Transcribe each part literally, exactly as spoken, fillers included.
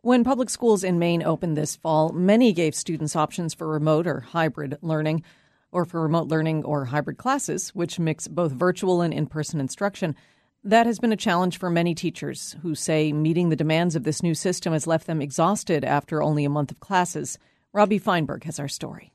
When public schools in Maine opened this fall, many gave students options for remote or hybrid learning, or for remote learning or hybrid classes, which mix both virtual and in-person instruction. That has been a challenge for many teachers who say meeting the demands of this new system has left them exhausted after only a month of classes. Robbie Feinberg has our story.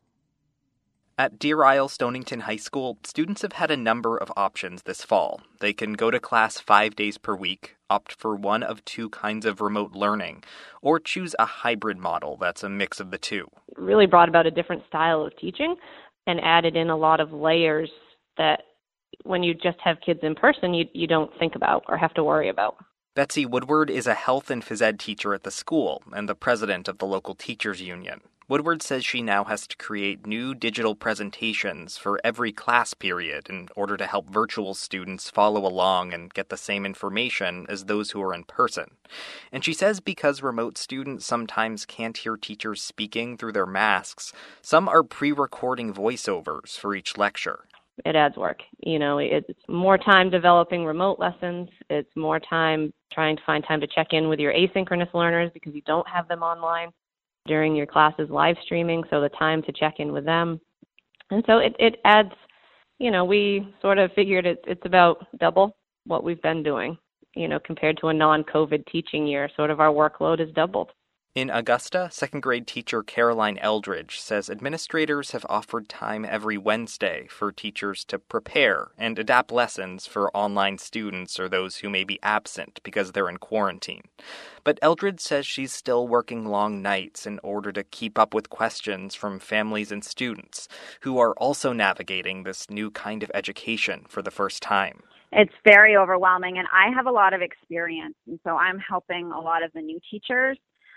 At Deer Isle Stonington High School, students have had a number of options this fall. They can go to class five days per week, opt for one of two kinds of remote learning, or choose a hybrid model that's a mix of the two. It really brought about a different style of teaching and added in a lot of layers that when you just have kids in person, you, you don't think about or have to worry about. Betsy Woodward is a health and phys ed teacher at the school and the president of the local teachers union. Woodward says she now has to create new digital presentations for every class period in order to help virtual students follow along and get the same information as those who are in person. And she says because remote students sometimes can't hear teachers speaking through their masks, some are pre-recording voiceovers for each lecture. It adds work. You know, it's more time developing remote lessons. It's more time trying to find time to check in with your asynchronous learners because you don't have them online during your classes live streaming, so the time to check in with them. And so it, it adds, you know, we sort of figured it, it's about double what we've been doing, you know, compared to a non-COVID teaching year. Sort of our workload is doubled. In Augusta, second grade teacher Caroline Eldridge says administrators have offered time every Wednesday for teachers to prepare and adapt lessons for online students or those who may be absent because they're in quarantine. But Eldridge says she's still working long nights in order to keep up with questions from families and students who are also navigating this new kind of education for the first time. It's very overwhelming, and I have a lot of experience, and so I'm helping a lot of the new teachers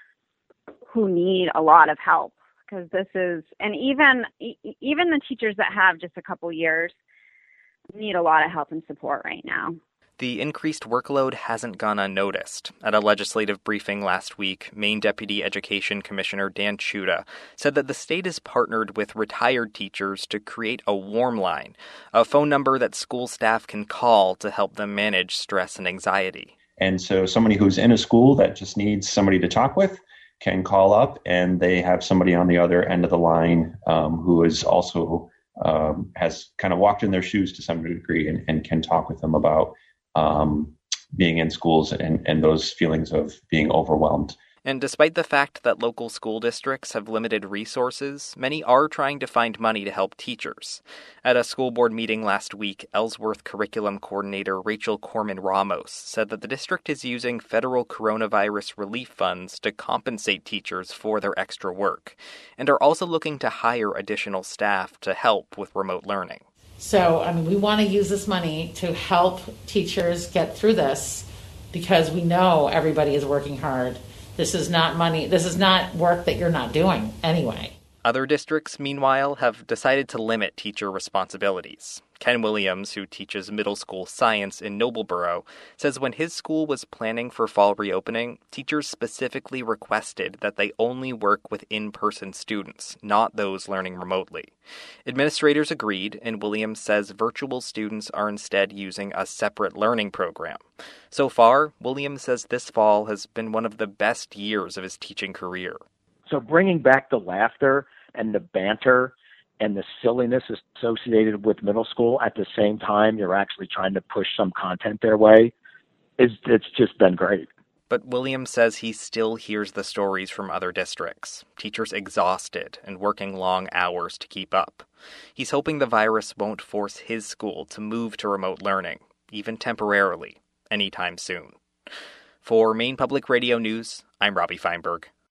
who need a lot of help because this is, and even even the teachers that have just a couple years need a lot of help and support right now. The increased workload hasn't gone unnoticed. At a legislative briefing last week, Maine Deputy Education Commissioner Dan Chuda said that the state has partnered with retired teachers to create a warm line, a phone number that school staff can call to help them manage stress and anxiety. And so somebody who's in a school that just needs somebody to talk with can call up, and they have somebody on the other end of the line um, who is also um, has kind of walked in their shoes to some degree and, and can talk with them about um, being in schools and, and those feelings of being overwhelmed. And despite the fact that local school districts have limited resources, many are trying to find money to help teachers. At a school board meeting last week, Ellsworth Curriculum Coordinator Rachel Corman Ramos said that the district is using federal coronavirus relief funds to compensate teachers for their extra work, and are also looking to hire additional staff to help with remote learning. So, I mean, we want to use this money to help teachers get through this because we know everybody is working hard. This is not money. This is not work that you're not doing anyway. Other districts, meanwhile, have decided to limit teacher responsibilities. Ken Williams, who teaches middle school science in Noblesboro, says when his school was planning for fall reopening, teachers specifically requested that they only work with in-person students, not those learning remotely. Administrators agreed, and Williams says virtual students are instead using a separate learning program. So far, Williams says this fall has been one of the best years of his teaching career. So bringing back the laughter and the banter and the silliness associated with middle school at the same time you're actually trying to push some content their way, is it's just been great. But Williams says he still hears the stories from other districts, teachers exhausted and working long hours to keep up. He's hoping the virus won't force his school to move to remote learning, even temporarily, anytime soon. For Maine Public Radio News, I'm Robbie Feinberg.